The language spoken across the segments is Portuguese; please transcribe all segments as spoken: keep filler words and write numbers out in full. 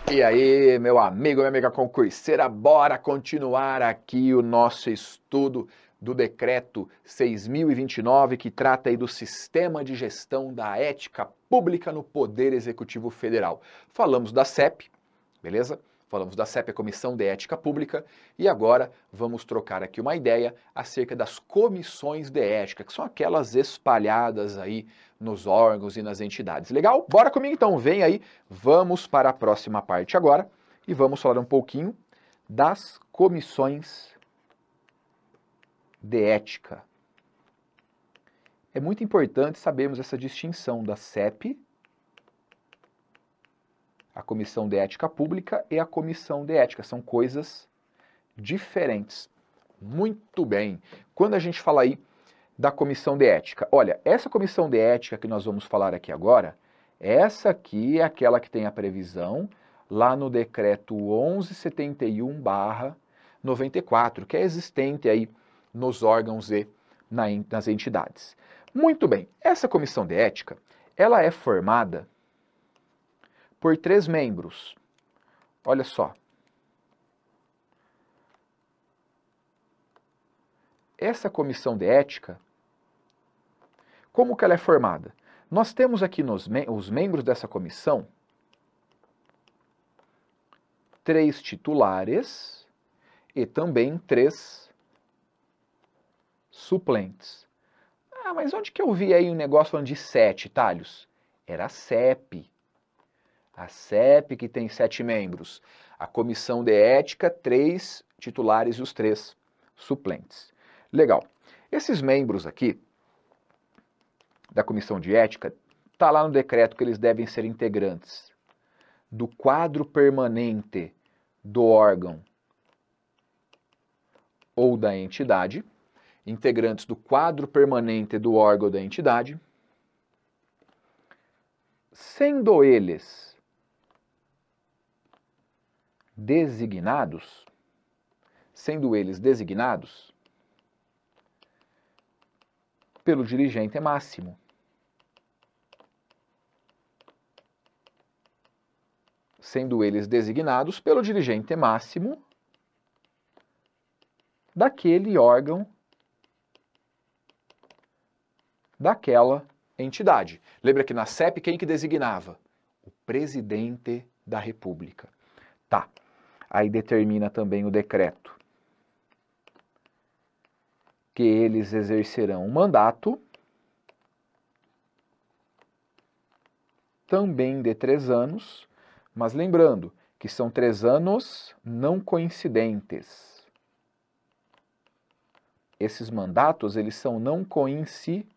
E aí, meu amigo, minha amiga concurseira, bora continuar aqui o nosso estudo do decreto seis mil e vinte e nove, que trata aí do sistema de gestão da ética pública no Poder Executivo Federal. Falamos da C E P, beleza? Falamos da C E P, a Comissão de Ética Pública, e agora vamos trocar aqui uma ideia acerca das comissões de ética, que são aquelas espalhadas aí nos órgãos e nas entidades. Legal? Bora comigo então, vem aí, vamos para a próxima parte agora e vamos falar um pouquinho das comissões de ética. É muito importante sabermos essa distinção da C E P, a Comissão de Ética Pública, e a Comissão de Ética. São coisas diferentes. Muito bem. Quando a gente fala aí da Comissão de Ética, olha, essa Comissão de Ética que nós vamos falar aqui agora, essa aqui é aquela que tem a previsão lá no Decreto onze setenta e um barra noventa e quatro, que é existente aí nos órgãos e nas entidades. Muito bem, essa Comissão de Ética, ela é formada por três membros. Olha só. Essa comissão de ética, como que ela é formada? Nós temos aqui nos os membros dessa comissão três titulares e também três suplentes. Ah, mas onde que eu vi aí um negócio falando de sete, Thales? Era a C E P. A C E P que tem sete membros. A comissão de ética, três titulares e os três suplentes. Legal. Esses membros aqui da comissão de ética, está lá no decreto que eles devem ser integrantes do quadro permanente do órgão ou da entidade, integrantes do quadro permanente do órgão ou da entidade, sendo eles designados, sendo eles designados pelo dirigente máximo. Sendo eles designados pelo dirigente máximo daquele órgão, daquela entidade. Lembra que na C E P quem que designava? O presidente da República. Tá. Aí determina também o decreto que eles exercerão um mandato também de três anos, mas lembrando que são três anos não coincidentes. Esses mandatos, eles são não coincidentes.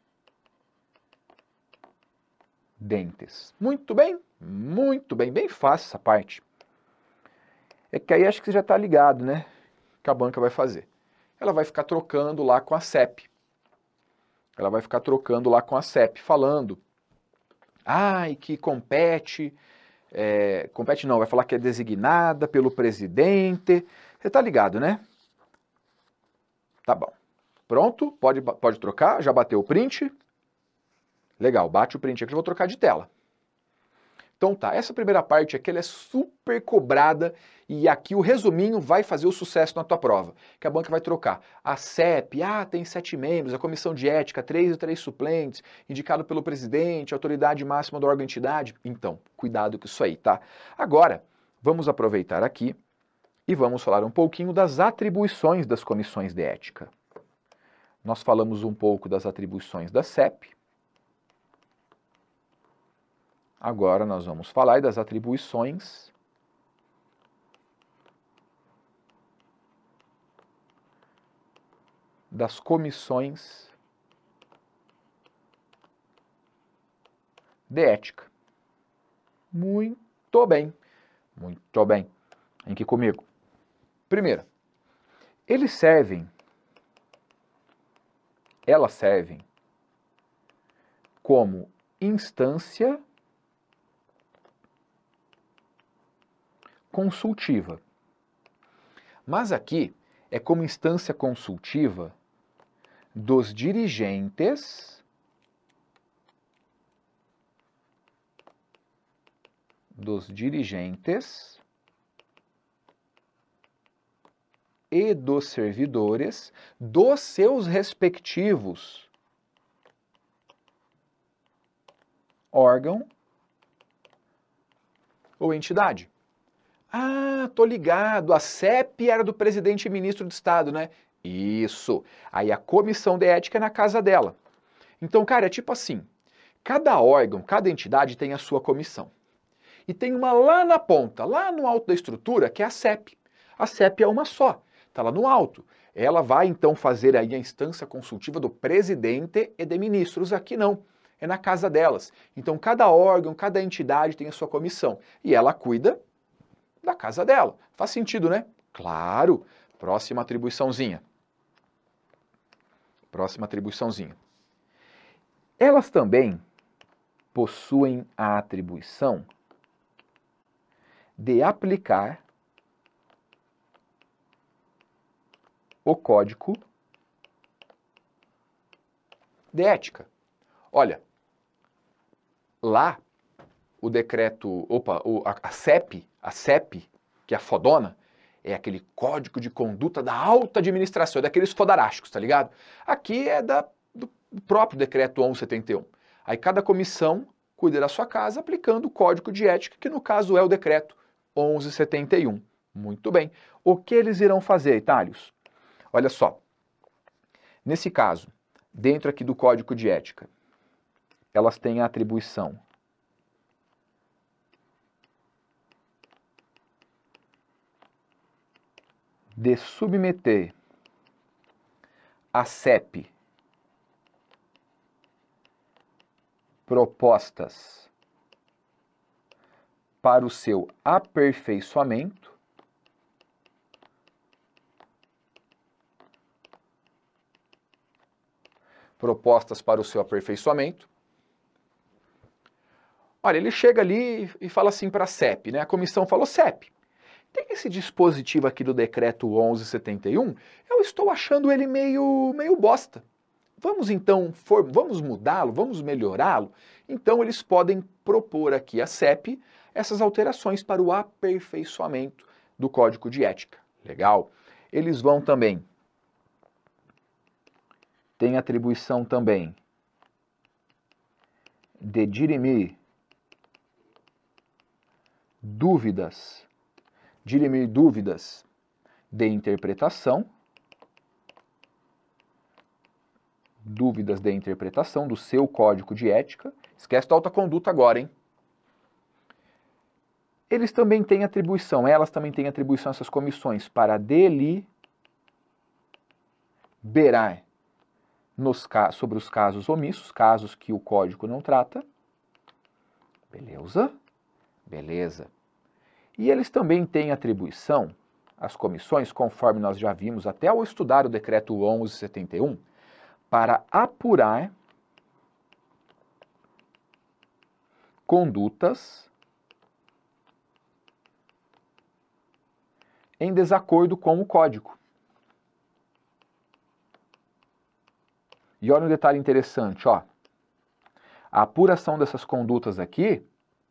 Muito bem, muito bem, bem fácil essa parte. É que aí acho que você já está ligado, né? Que a banca vai fazer. Ela vai ficar trocando lá com a C E P. Ela vai ficar trocando lá com a C E P, falando, ai, que compete, é, compete não, vai falar que é designada pelo presidente. Você tá ligado, né? Tá bom. Pronto? Pode, pode trocar? Já bateu o print? Legal, bate o print aqui, eu vou trocar de tela. Então tá, essa primeira parte aqui ela é super cobrada e aqui o resuminho vai fazer o sucesso na tua prova, que a banca vai trocar. A C E P, ah, tem sete membros, a comissão de ética, três e três suplentes, indicado pelo presidente, autoridade máxima do órgão entidade. Então, cuidado com isso aí, tá? Agora, vamos aproveitar aqui e vamos falar um pouquinho das atribuições das comissões de ética. Nós falamos um pouco das atribuições da C E P. Agora nós vamos falar das atribuições das comissões de ética. Muito bem, muito bem. Vem aqui comigo. Primeiro, eles servem, elas servem como instância consultiva. Mas aqui é como instância consultiva dos dirigentes dos dirigentes e dos servidores dos seus respectivos órgão ou entidade. Ah, tô ligado, a C E P era do presidente e ministro do Estado, né? Isso. Aí a comissão de ética é na casa dela. Então, cara, é tipo assim, cada órgão, cada entidade tem a sua comissão. E tem uma lá na ponta, lá no alto da estrutura, que é a C E P. A C E P é uma só, tá lá no alto. Ela vai então fazer aí a instância consultiva do presidente e de ministros. Aqui não, é na casa delas. Então cada órgão, cada entidade tem a sua comissão. E ela cuida da casa dela. Faz sentido, né? Claro. Próxima atribuiçãozinha. Próxima atribuiçãozinha. Elas também possuem a atribuição de aplicar o código de ética. Olha, lá o decreto, opa, o, a, a C E P, a C E P, que é a fodona, é aquele código de conduta da alta administração, é daqueles fodarásticos, tá ligado? Aqui é da, do próprio decreto onze setenta e um. Aí cada comissão cuida da sua casa aplicando o código de ética, que no caso é o decreto onze setenta e um. Muito bem. O que eles irão fazer, Itálios? Olha só, nesse caso, dentro aqui do código de ética, elas têm a atribuição de submeter a C E P propostas para o seu aperfeiçoamento propostas para o seu aperfeiçoamento. Olha, ele chega ali e fala assim para a C E P, né? A comissão falou, C E P, tem esse dispositivo aqui do decreto onze setenta e um, eu estou achando ele meio, meio bosta. Vamos então, for, vamos mudá-lo, vamos melhorá-lo? Então eles podem propor aqui à C E P essas alterações para o aperfeiçoamento do código de ética. Legal? Eles vão também, tem atribuição também de dirimir dúvidas, dirimir dúvidas de interpretação, dúvidas de interpretação do seu código de ética. Esquece da alta conduta agora, hein? Eles também têm atribuição, elas também têm atribuição, essas comissões, para deliberar nos, sobre os casos omissos, casos que o código não trata. Beleza? Beleza. E eles também têm atribuição, as comissões, conforme nós já vimos até ao estudar o decreto onze setenta e um, para apurar condutas em desacordo com o código. E olha um detalhe interessante, ó. A apuração dessas condutas aqui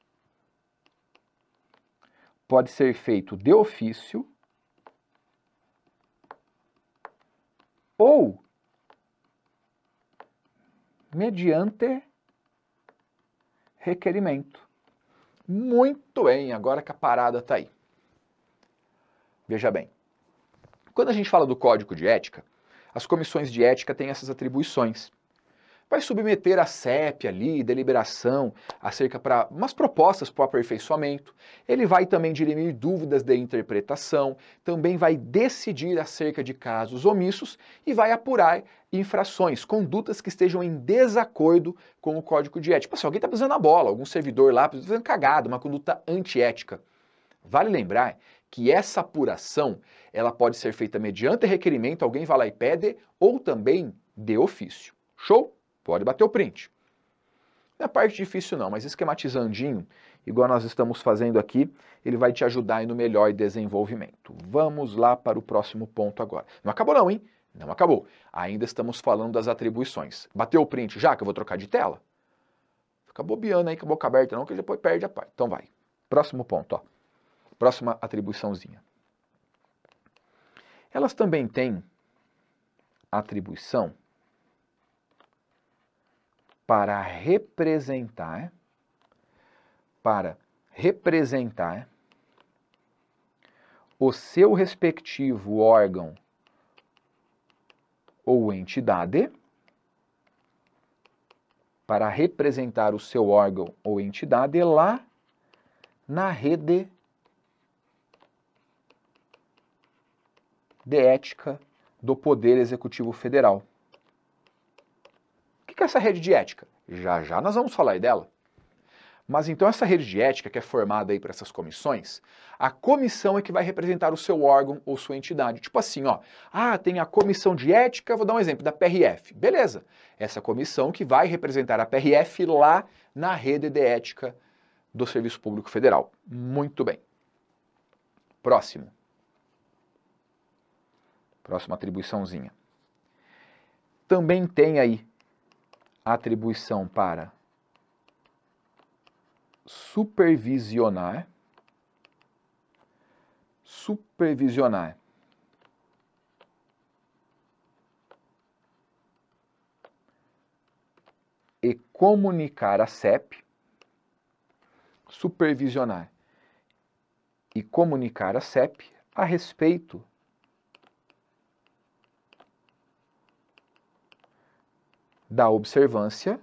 pode ser feito de ofício ou mediante requerimento. Muito bem, agora que a parada está aí. Veja bem, quando a gente fala do código de ética, as comissões de ética têm essas atribuições. Vai submeter a C E P ali, deliberação, acerca para umas propostas para o aperfeiçoamento. Ele vai também dirimir dúvidas de interpretação, também vai decidir acerca de casos omissos e vai apurar infrações, condutas que estejam em desacordo com o código de ética. Tipo assim, alguém está pisando na bola, algum servidor lá está fazendo cagada, uma conduta antiética. Vale lembrar que essa apuração ela pode ser feita mediante requerimento, alguém vai lá e pede, ou também de ofício. Show? Pode bater o print. Não é a parte difícil não, mas esquematizandinho, igual nós estamos fazendo aqui, ele vai te ajudar aí no melhor desenvolvimento. Vamos lá para o próximo ponto agora. Não acabou não, hein? Não acabou. Ainda estamos falando das atribuições. Bateu o print já, que eu vou trocar de tela? Fica bobeando aí com a boca aberta não, que depois perde a parte. Então vai. Próximo ponto, ó. Próxima atribuiçãozinha. Elas também têm atribuição para representar, para representar o seu respectivo órgão ou entidade, para representar o seu órgão ou entidade lá na rede de ética do Poder Executivo Federal. O que é essa rede de ética? Já já nós vamos falar aí dela. Mas então essa rede de ética que é formada aí para essas comissões, a comissão é que vai representar o seu órgão ou sua entidade. Tipo assim, ó, ah, tem a comissão de ética, vou dar um exemplo, da P R F. Beleza, essa comissão que vai representar a P R F lá na rede de ética do Serviço Público Federal. Muito bem. Próximo. Próxima atribuiçãozinha. Também tem aí a atribuição para supervisionar, supervisionar e comunicar a C E P, supervisionar e comunicar a C E P a respeito da observância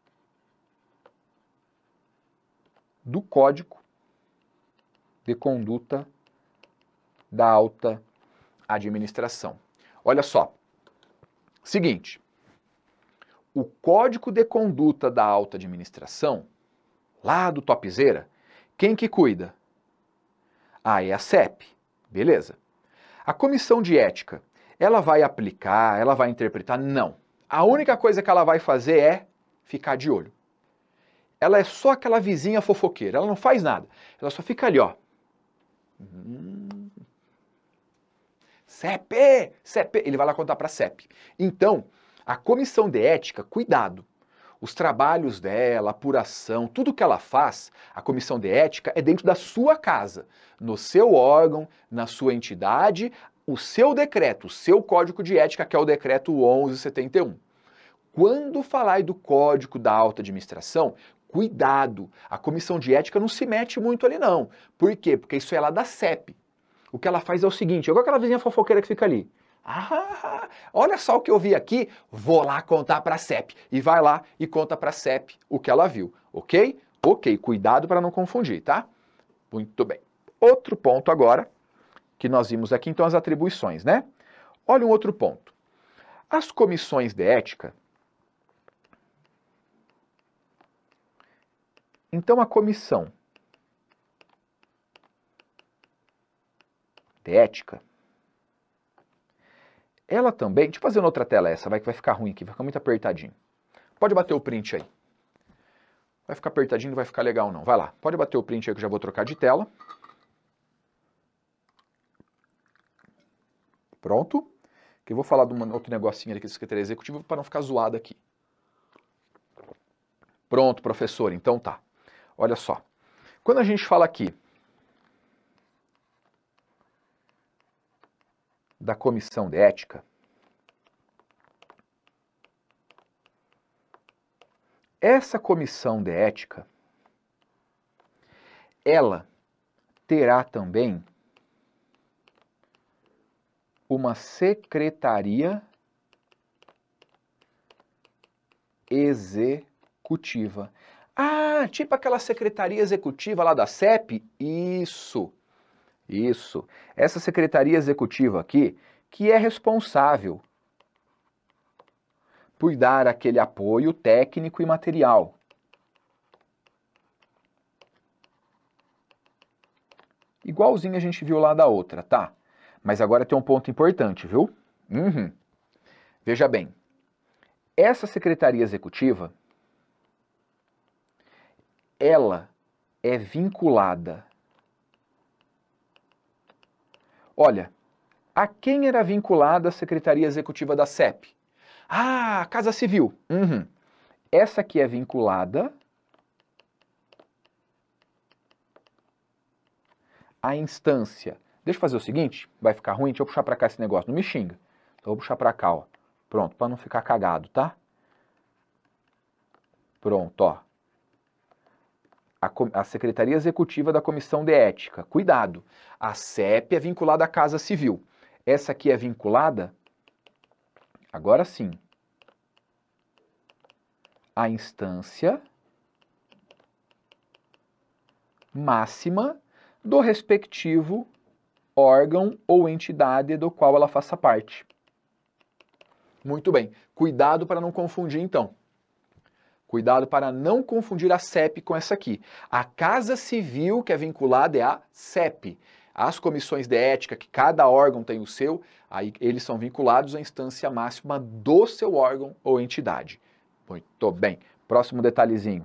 do Código de Conduta da Alta Administração. Olha só, seguinte, o Código de Conduta da Alta Administração, lá do topzera, quem que cuida? Ah, é a C E P, beleza. A Comissão de Ética, ela vai aplicar, ela vai interpretar? Não. A única coisa que ela vai fazer é ficar de olho. Ela é só aquela vizinha fofoqueira, ela não faz nada. Ela só fica ali, ó. Hum. C E P, C E P, ele vai lá contar para a C E P. Então, a comissão de ética, cuidado. Os trabalhos dela, a apuração, tudo que ela faz, a comissão de ética é dentro da sua casa, no seu órgão, na sua entidade, o seu decreto, o seu código de ética, que é o decreto onze setenta e um. Quando falar do Código da Alta Administração, cuidado, a comissão de ética não se mete muito ali não. Por quê? Porque isso é lá da C E P. O que ela faz é o seguinte, igual aquela vizinha fofoqueira que fica ali. Ah, olha só o que eu vi aqui, vou lá contar para a C E P. E vai lá e conta para a C E P o que ela viu, ok? Ok, cuidado para não confundir, tá? Muito bem. Outro ponto agora, que nós vimos aqui, então, as atribuições, né? Olha um outro ponto. As comissões de ética... Então, a comissão de ética, ela também... Deixa eu fazer outra tela essa, vai que vai ficar ruim aqui, vai ficar muito apertadinho. Pode bater o print aí. Vai ficar apertadinho, não vai ficar legal não. Vai lá, pode bater o print aí que eu já vou trocar de tela. Pronto. Que eu vou falar de um outro negocinho aqui do Secretaria Executiva para não ficar zoado aqui. Pronto, professor, então tá. Olha só, quando a gente fala aqui da comissão de ética, essa comissão de ética, ela terá também uma secretaria executiva. Ah, tipo aquela secretaria executiva lá da C E P? Isso, isso. Essa secretaria executiva aqui, que é responsável por dar aquele apoio técnico e material. Igualzinho a gente viu lá da outra, tá? Mas agora tem um ponto importante, viu? Uhum. Veja bem, essa secretaria executiva, ela é vinculada. Olha, a quem era vinculada a Secretaria Executiva da C E P? Ah, Casa Civil. Uhum. Essa aqui é vinculada à instância. Deixa eu fazer o seguinte, vai ficar ruim, deixa eu puxar para cá esse negócio, não me xinga. Então eu vou puxar para cá, ó. Pronto, para não ficar cagado, tá? Pronto, ó. A, a Secretaria Executiva da Comissão de Ética. Cuidado, a C E P é vinculada à Casa Civil. Essa aqui é vinculada, agora sim, à instância máxima do respectivo órgão ou entidade do qual ela faça parte. Muito bem, cuidado para não confundir então. Cuidado para não confundir a C E P com essa aqui. A Casa Civil que é vinculada é a C E P. As comissões de ética, que cada órgão tem o seu, aí eles são vinculados à instância máxima do seu órgão ou entidade. Muito bem. Próximo detalhezinho.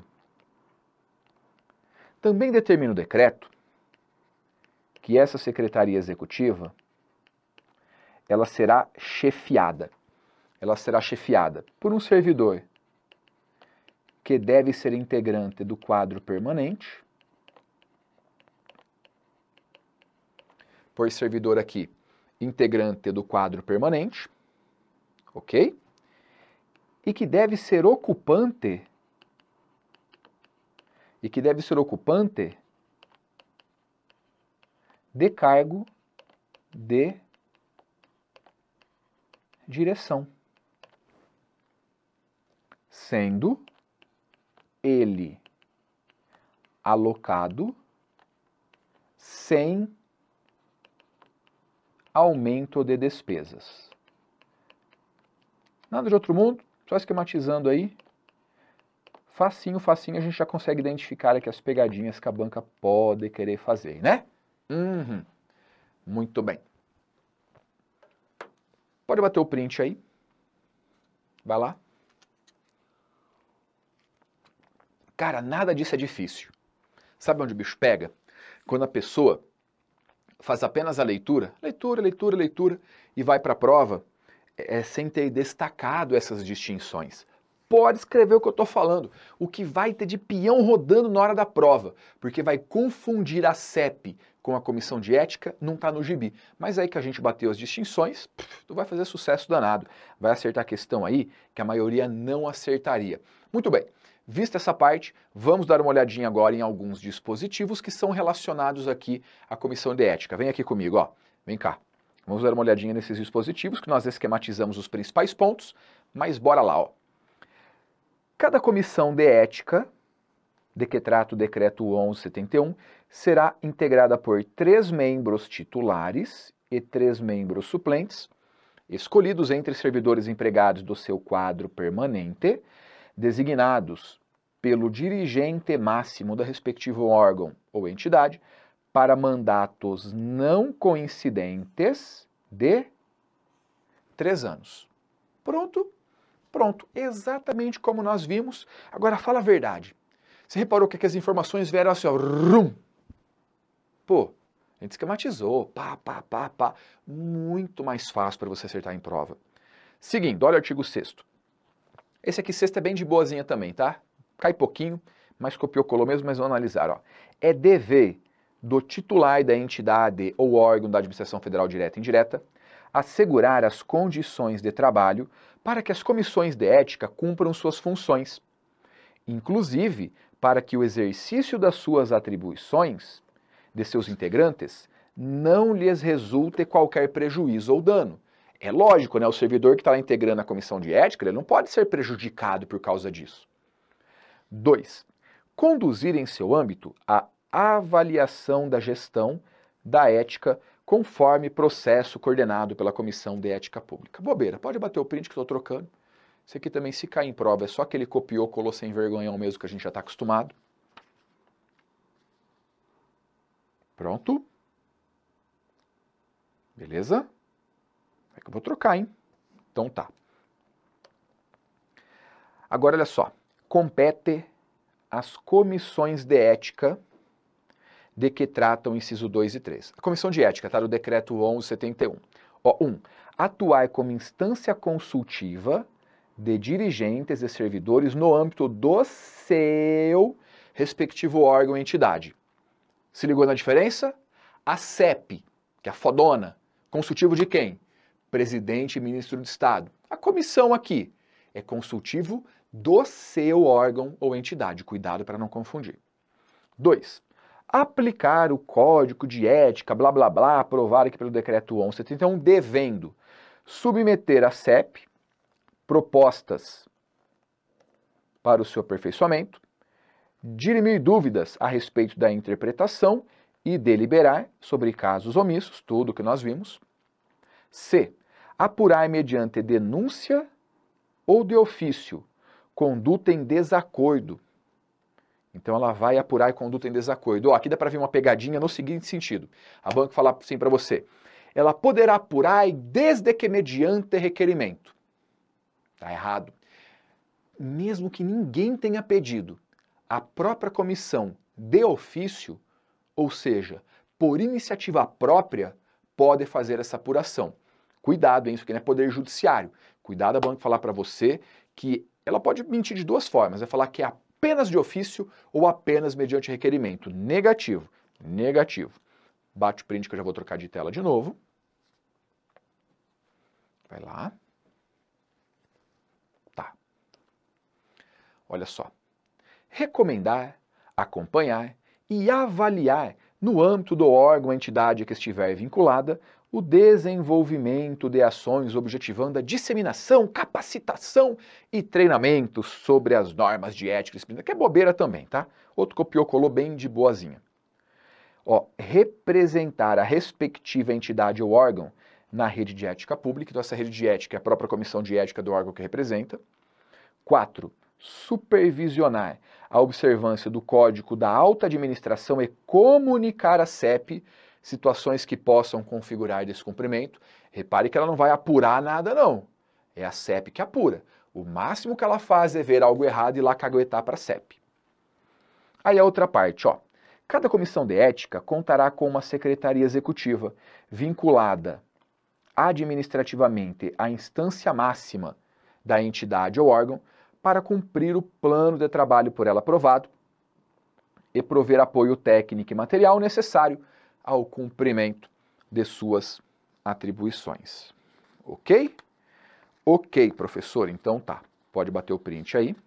Também determina o decreto que essa Secretaria Executiva, ela será chefiada. Ela será chefiada por um servidor que deve ser integrante do quadro permanente, por servidor aqui, integrante do quadro permanente, ok? E que deve ser ocupante, e que deve ser ocupante de cargo de direção, sendo ele alocado sem aumento de despesas. Nada de outro mundo, só esquematizando aí. Facinho, facinho, a gente já consegue identificar aqui as pegadinhas que a banca pode querer fazer, né? Uhum. Muito bem. Pode bater o print aí. Vai lá. Cara, nada disso é difícil. Sabe onde o bicho pega? Quando a pessoa faz apenas a leitura, leitura, leitura, leitura, e vai para a prova é, sem ter destacado essas distinções. Pode escrever o que eu estou falando. O que vai ter de peão rodando na hora da prova, porque vai confundir a C E P com a comissão de ética, não está no gibi. Mas aí que a gente bateu as distinções, pff, tu vai fazer sucesso danado. Vai acertar a questão aí que a maioria não acertaria. Muito bem. Vista essa parte, vamos dar uma olhadinha agora em alguns dispositivos que são relacionados aqui à comissão de ética. Vem aqui comigo, ó. Vem cá. Vamos dar uma olhadinha nesses dispositivos que nós esquematizamos os principais pontos, mas bora lá, ó. Cada comissão de ética, de que trata o decreto onze setenta e um, será integrada por três membros titulares e três membros suplentes, escolhidos entre servidores empregados do seu quadro permanente, designados pelo dirigente máximo da respectivo órgão ou entidade para mandatos não coincidentes de três anos. Pronto? Pronto. Exatamente como nós vimos. Agora fala a verdade. Você reparou que, que as informações vieram assim, ó, rum. Pô, a gente esquematizou, pá, pá, pá, pá. Muito mais fácil para você acertar em prova. Seguindo, olha o artigo sexto. Esse aqui, sexto, é bem de boazinha também, tá? Cai pouquinho, mas copiou, colou mesmo, mas vamos analisar, ó. É dever do titular da entidade ou órgão da administração federal direta e indireta assegurar as condições de trabalho para que as comissões de ética cumpram suas funções, inclusive para que o exercício das suas atribuições, de seus integrantes, não lhes resulte qualquer prejuízo ou dano. É lógico, né? O servidor que está lá integrando a comissão de ética, ele não pode ser prejudicado por causa disso. dois. Conduzir em seu âmbito a avaliação da gestão da ética conforme processo coordenado pela Comissão de Ética Pública. Bobeira, pode bater o print que estou trocando. Isso aqui também, se cair em prova, é só que ele copiou, colou sem vergonhão mesmo, que a gente já está acostumado. Pronto. Beleza? É que eu vou trocar, hein? Então tá. Agora, olha só. Compete às comissões de ética de que tratam o inciso dois e três. A comissão de ética, tá? Do decreto onze setenta e um. Ó, um. Atuar como instância consultiva de dirigentes e servidores no âmbito do seu respectivo órgão ou entidade. Se ligou na diferença? A C E P, que é a fodona. Consultivo de quem? Presidente e ministro do Estado. A comissão aqui é consultivo do seu órgão ou entidade. Cuidado para não confundir. dois. Aplicar o código de ética, blá blá blá, aprovado aqui pelo decreto onze setenta e um, devendo submeter à C E P propostas para o seu aperfeiçoamento, dirimir dúvidas a respeito da interpretação e deliberar sobre casos omissos, tudo que nós vimos. C. Apurar mediante denúncia ou de ofício conduta em desacordo. Então ela vai apurar conduta em desacordo. Oh, aqui dá para ver uma pegadinha no seguinte sentido. A banca fala assim para você. Ela poderá apurar desde que mediante requerimento. Está errado. Mesmo que ninguém tenha pedido, a própria comissão de ofício, ou seja, por iniciativa própria, pode fazer essa apuração. Cuidado, hein? Isso aqui não é poder judiciário. Cuidado a banca falar para você que ela pode mentir de duas formas. É falar que é apenas de ofício ou apenas mediante requerimento. Negativo. Negativo. Bate o print que eu já vou trocar de tela de novo. Vai lá. Tá. Olha só. Recomendar, acompanhar e avaliar, no âmbito do órgão ou entidade que estiver vinculada, o desenvolvimento de ações objetivando a disseminação, capacitação e treinamento sobre as normas de ética e disciplina, que é bobeira também, tá? Outro copiou, colou bem de boazinha. Ó, representar a respectiva entidade ou órgão na rede de ética pública, então essa rede de ética é a própria comissão de ética do órgão que representa. Quatro, supervisionar a observância do Código da Alta Administração e comunicar à C E P situações que possam configurar descumprimento. Repare que ela não vai apurar nada, não. É a C E P que apura. O máximo que ela faz é ver algo errado e ir lá caguetar para a C E P. Aí a outra parte, ó. Cada comissão de ética contará com uma secretaria executiva vinculada administrativamente à instância máxima da entidade ou órgão para cumprir o plano de trabalho por ela aprovado e prover apoio técnico e material necessário ao cumprimento de suas atribuições. Ok? Ok, professor. Então tá. Pode bater o print aí.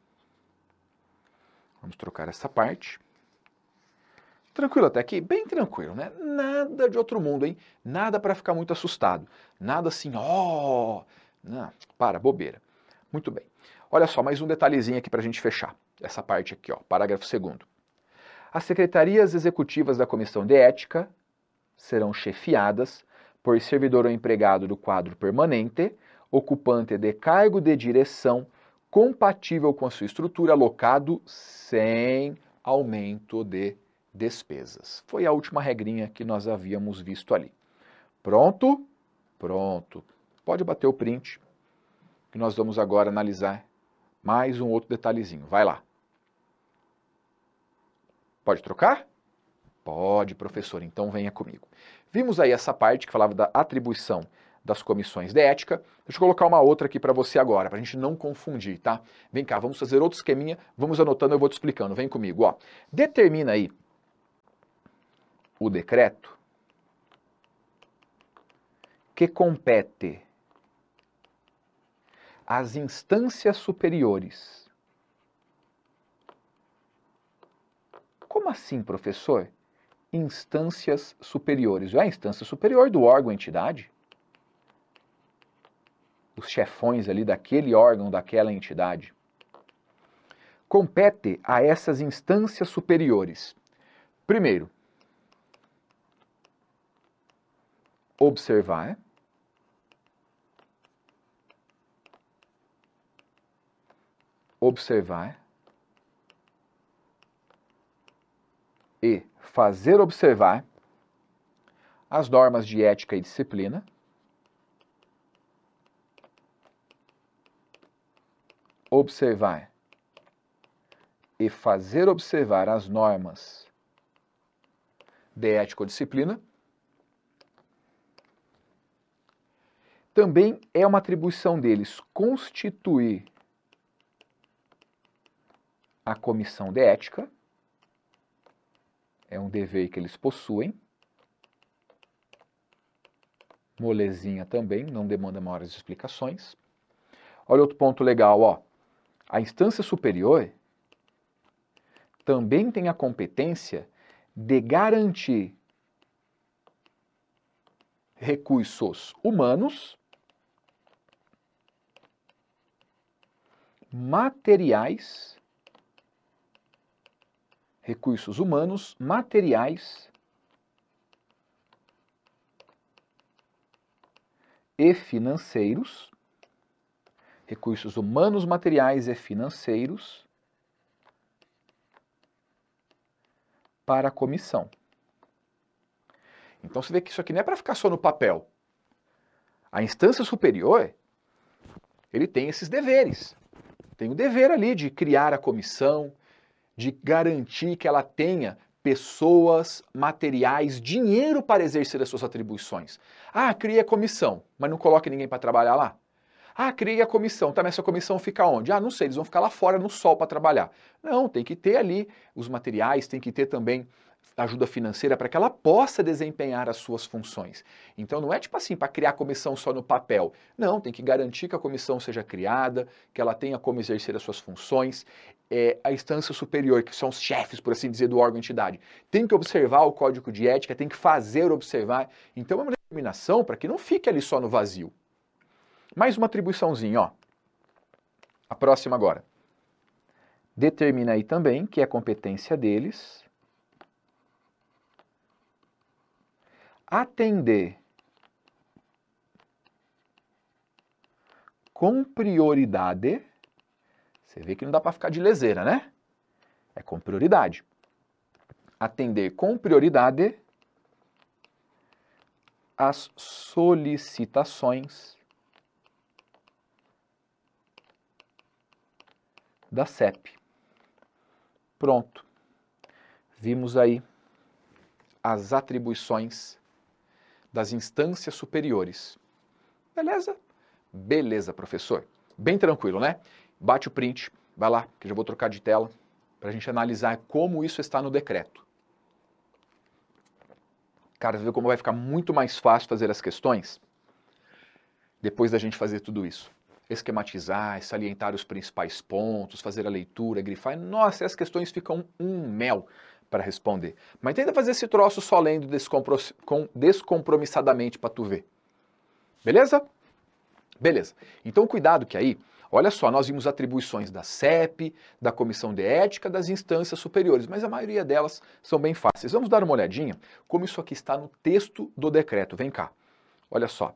Vamos trocar essa parte. Tranquilo até aqui? Bem tranquilo, né? Nada de outro mundo, hein? Nada para ficar muito assustado. Nada assim, ó... Oh! Não, para, bobeira. Muito bem. Olha só, mais um detalhezinho aqui para a gente fechar. Essa parte aqui, ó, parágrafo segundo. As secretarias executivas da Comissão de Ética serão chefiadas por servidor ou empregado do quadro permanente, ocupante de cargo de direção compatível com a sua estrutura, alocado sem aumento de despesas. Foi a última regrinha que nós havíamos visto ali. Pronto? Pronto. Pode bater o print, que nós vamos agora analisar mais um outro detalhezinho. Vai lá. Pode trocar? Pode, professor. Então venha comigo. Vimos aí essa parte que falava da atribuição das comissões de ética. Deixa eu colocar uma outra aqui para você agora, para a gente não confundir, tá? Vem cá, vamos fazer outro esqueminha, vamos anotando, eu vou te explicando. Vem comigo, ó. Determina aí o decreto que compete às instâncias superiores. Como assim, professor? Instâncias superiores. É a instância superior do órgão, entidade? Os chefões ali daquele órgão, daquela entidade. Compete a essas instâncias superiores. Primeiro, observar. Observar. E fazer observar as normas de ética e disciplina, observar e fazer observar as normas de ética ou disciplina, também é uma atribuição deles constituir a comissão de ética. É um dever que eles possuem. Molezinha também, não demanda maiores explicações. Olha outro ponto legal, ó. A instância superior também tem a competência de garantir recursos humanos, materiais, recursos humanos, materiais e financeiros, recursos humanos, materiais e financeiros para a comissão. Então você vê que isso aqui não é para ficar só no papel. A instância superior, ele tem esses deveres. Tem o dever ali de criar a comissão, de garantir que ela tenha pessoas, materiais, dinheiro para exercer as suas atribuições. Ah, cria a comissão, mas não coloque ninguém para trabalhar lá. Ah, cria a comissão, tá, mas essa comissão fica onde? Ah, não sei, eles vão ficar lá fora no sol para trabalhar. Não, tem que ter ali os materiais, tem que ter também ajuda financeira para que ela possa desempenhar as suas funções. Então não é tipo assim, para criar a comissão só no papel. Não, tem que garantir que a comissão seja criada, que ela tenha como exercer as suas funções. É, a instância superior, que são os chefes, por assim dizer, do órgão-entidade, tem que observar o código de ética, tem que fazer observar. Então é uma determinação para que não fique ali só no vazio. Mais uma atribuiçãozinha, ó. A próxima agora. Determina aí também que é competência deles atender com prioridade. Você vê que não dá para ficar de leseira, né? É com prioridade. Atender com prioridade as solicitações da C E P. Pronto. Vimos aí as atribuições das instâncias superiores. Beleza? Beleza, professor. Bem tranquilo, né? Bate o print, vai lá, que eu já vou trocar de tela, para a gente analisar como isso está no decreto. Cara, você vê como vai ficar muito mais fácil fazer as questões depois da gente fazer tudo isso. Esquematizar, salientar os principais pontos, fazer a leitura, grifar. Nossa, as questões ficam um mel para responder. Mas tenta fazer esse troço só lendo descompromissadamente para tu ver. Beleza? Beleza. Então cuidado que aí, olha só, nós vimos atribuições da C E P, da Comissão de Ética, das instâncias superiores, mas a maioria delas são bem fáceis. Vamos dar uma olhadinha como isso aqui está no texto do decreto. Vem cá. Olha só.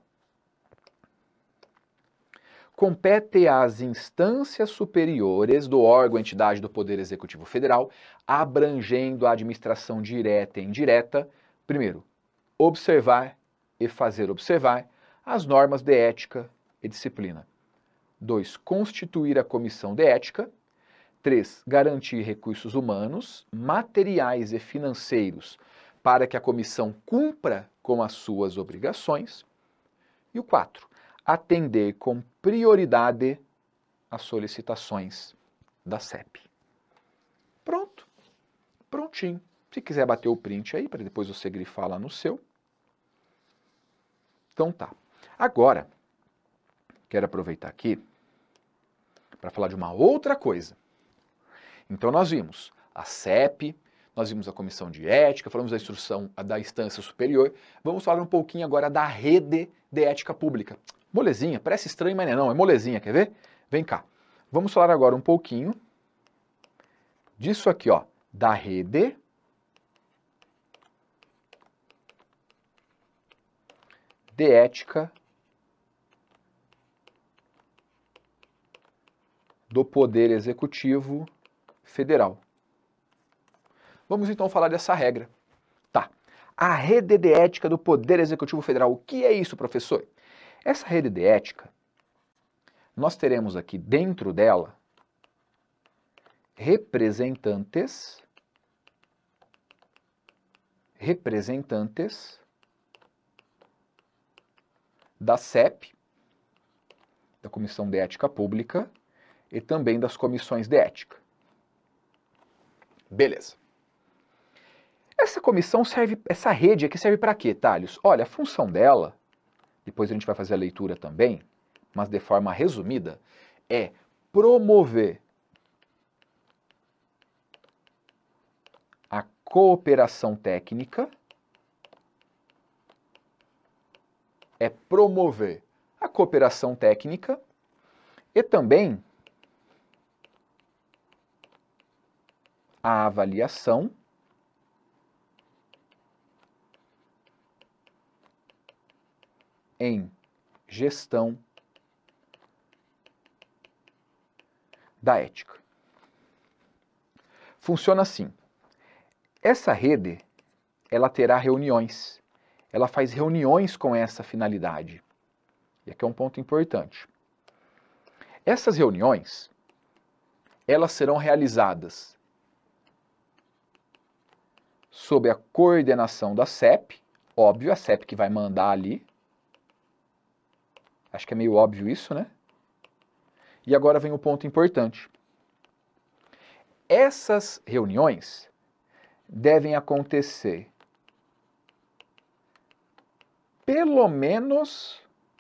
Compete às instâncias superiores do órgão, entidade do Poder Executivo Federal, abrangendo a administração direta e indireta, primeiro, observar e fazer observar as normas de ética e disciplina. dois. Constituir a comissão de ética. três. Garantir recursos humanos, materiais e financeiros para que a comissão cumpra com as suas obrigações. E o quatro. Atender com prioridade as solicitações da C E P. Pronto. Prontinho. Se quiser bater o print aí, para depois você grifar lá no seu. Então tá. Agora, quero aproveitar aqui para falar de uma outra coisa. Então nós vimos a C E P, nós vimos a comissão de ética, falamos da instrução da instância superior. Vamos falar um pouquinho agora da rede de ética pública. Molezinha, parece estranho, mas não é não, é molezinha, quer ver? Vem cá. Vamos falar agora um pouquinho disso aqui, ó, da rede de ética do Poder Executivo Federal. Vamos então falar dessa regra. Tá. A rede de ética do Poder Executivo Federal. O que é isso, professor? Essa rede de ética, nós teremos aqui dentro dela representantes, representantes da C E P, da Comissão de Ética Pública e também das comissões de ética. Beleza. Essa comissão serve, essa rede aqui serve para quê, Thales? Olha, a função dela depois a gente vai fazer a leitura também, mas de forma resumida, é promover a cooperação técnica, é promover a cooperação técnica e também a avaliação em gestão da ética. Funciona assim. Essa rede, ela terá reuniões. Ela faz reuniões com essa finalidade. E aqui é um ponto importante. Essas reuniões, elas serão realizadas sob a coordenação da C E P, óbvio, a C E P que vai mandar ali. Acho que é meio óbvio isso, né? E agora vem o ponto importante. Essas reuniões devem acontecer pelo menos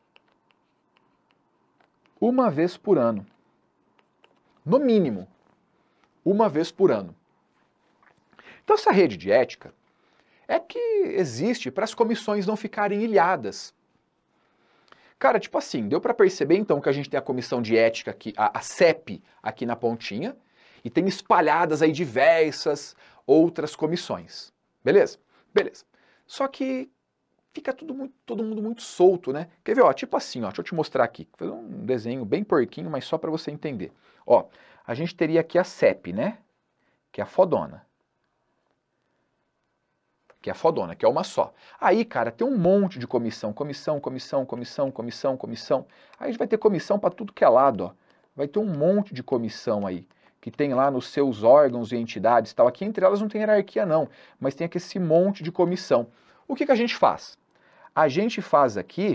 uma vez por ano. No mínimo, uma vez por ano. Então essa rede de ética é que existe para as comissões não ficarem ilhadas. Cara, tipo assim, deu para perceber então que a gente tem a comissão de ética aqui, a, a C E P aqui na pontinha, e tem espalhadas aí diversas outras comissões. Beleza? Beleza. Só que fica tudo muito, todo mundo muito solto, né? Quer ver, ó, tipo assim, ó, deixa eu te mostrar aqui. Vou fazer um desenho bem porquinho, mas só para você entender. Ó, a gente teria aqui a C E P, né? Que é a fodona. Que é a fodona, que é uma só. Aí, cara, tem um monte de comissão, comissão, comissão, comissão, comissão, comissão. Aí a gente vai ter comissão para tudo que é lado, ó. Vai ter um monte de comissão aí, que tem lá nos seus órgãos e entidades e tal. Aqui entre elas não tem hierarquia não, mas tem aqui esse monte de comissão. O que que a gente faz? A gente faz aqui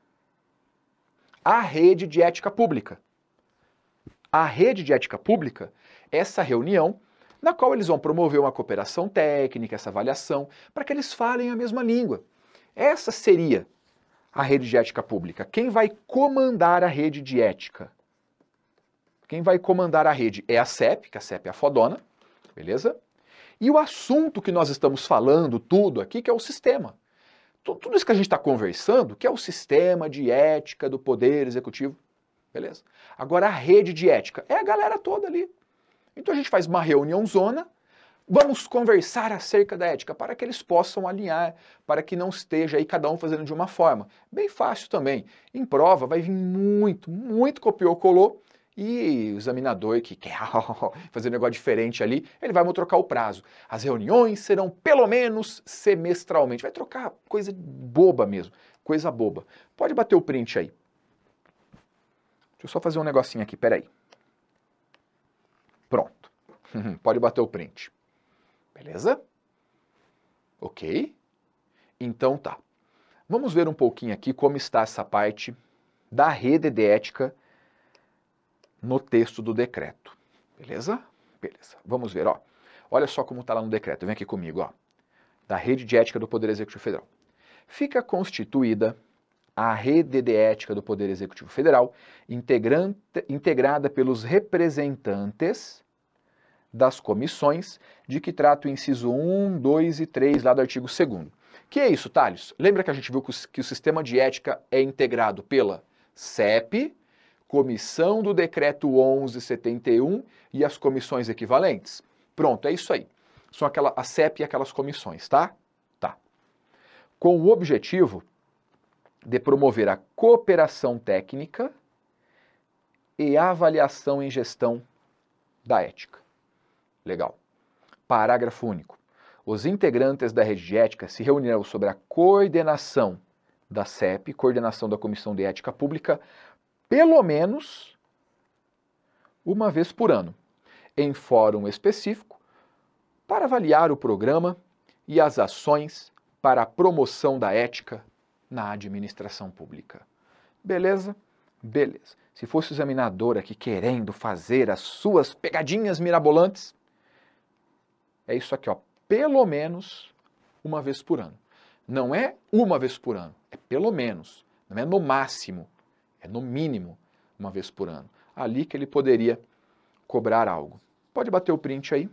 a rede de ética pública. A rede de ética pública, essa reunião na qual eles vão promover uma cooperação técnica, essa avaliação, para que eles falem a mesma língua. Essa seria a rede de ética pública. Quem vai comandar a rede de ética? Quem vai comandar a rede é a C E P, que a C E P é a fodona, beleza? E o assunto que nós estamos falando, tudo aqui, que é o sistema. Tudo isso que a gente está conversando, que é o sistema de ética do Poder Executivo, beleza? Agora a rede de ética é a galera toda ali. Então a gente faz uma reunião zona, vamos conversar acerca da ética, para que eles possam alinhar, para que não esteja aí cada um fazendo de uma forma. Bem fácil também. Em prova vai vir muito, muito copiou, colou, e o examinador que quer fazer um negócio diferente ali, ele vai trocar o prazo. As reuniões serão pelo menos semestralmente. Vai trocar coisa boba mesmo, coisa boba. Pode bater o print aí. Deixa eu só fazer um negocinho aqui, peraí. Pronto. Pode bater o print. Beleza? Ok. Então tá. Vamos ver um pouquinho aqui como está essa parte da rede de ética no texto do decreto. Beleza? Beleza. Vamos ver, ó. Olha só como está lá no decreto. Vem aqui comigo, ó. Da rede de ética do Poder Executivo Federal. Fica constituída a rede de ética do Poder Executivo Federal, integrada pelos representantes das comissões de que trata o inciso um, dois e três lá do artigo segundo. Que é isso, Thales? Lembra que a gente viu que o, que o sistema de ética é integrado pela C E P, Comissão do Decreto onze mil e setenta e um e as comissões equivalentes? Pronto, é isso aí. São aquela, a C E P e aquelas comissões, tá? Tá. Com o objetivo de promover a cooperação técnica e a avaliação em gestão da ética. Legal. Parágrafo único. Os integrantes da rede de ética se reunirão sobre a coordenação da C E P, coordenação da Comissão de Ética Pública, pelo menos uma vez por ano, em fórum específico, para avaliar o programa e as ações para a promoção da ética na administração pública. Beleza? Beleza. Se fosse o examinador aqui querendo fazer as suas pegadinhas mirabolantes, é isso aqui, ó, pelo menos uma vez por ano. Não é uma vez por ano, é pelo menos. não é no máximo, é no mínimo uma vez por ano. Ali que ele poderia cobrar algo. Pode bater o print aí.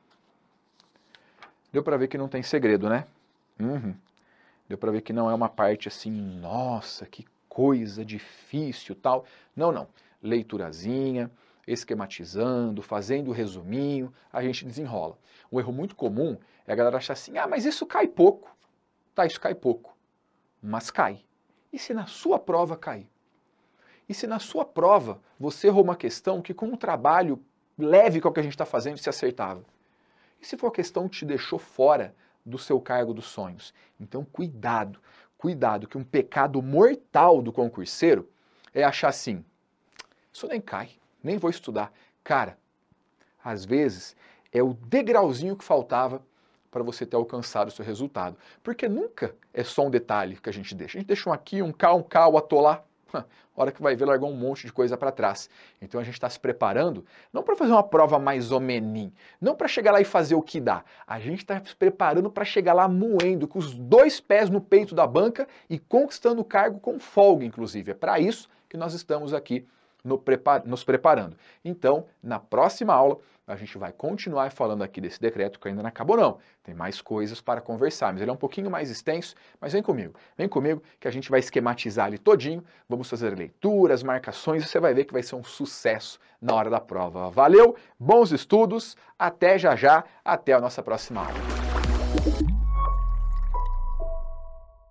Deu para ver que não tem segredo, né? Uhum. Deu para ver que não é uma parte assim, nossa, que coisa difícil, tal. Não, não. Leiturazinha, esquematizando, fazendo o resuminho, a gente desenrola. Um erro muito comum é a galera achar assim, ah, mas isso cai pouco. Tá, isso cai pouco. Mas cai. E se na sua prova cair? E se na sua prova você errou uma questão que com um trabalho leve com o que a gente está fazendo se acertava? E se for questão que te deixou fora do seu cargo dos sonhos? Então cuidado, cuidado, que um pecado mortal do concurseiro é achar assim, isso nem cai, nem vou estudar. Cara, às vezes é o degrauzinho que faltava para você ter alcançado o seu resultado. Porque nunca é só um detalhe que a gente deixa. A gente deixa um aqui, um cá, um cá, o atolar. A hora que vai ver, largou um monte de coisa para trás. Então a gente está se preparando, não para fazer uma prova mais ou menos, não para chegar lá e fazer o que dá. A gente está se preparando para chegar lá moendo, com os dois pés no peito da banca e conquistando o cargo com folga, inclusive. É para isso que nós estamos aqui no prepar nos preparando. Então, na próxima aula, a gente vai continuar falando aqui desse decreto, que ainda não acabou não. Tem mais coisas para conversarmos. Ele é um pouquinho mais extenso, mas vem comigo. Vem comigo que a gente vai esquematizar ele todinho, vamos fazer leituras, marcações, e você vai ver que vai ser um sucesso na hora da prova. Valeu, bons estudos, até já já, até a nossa próxima aula.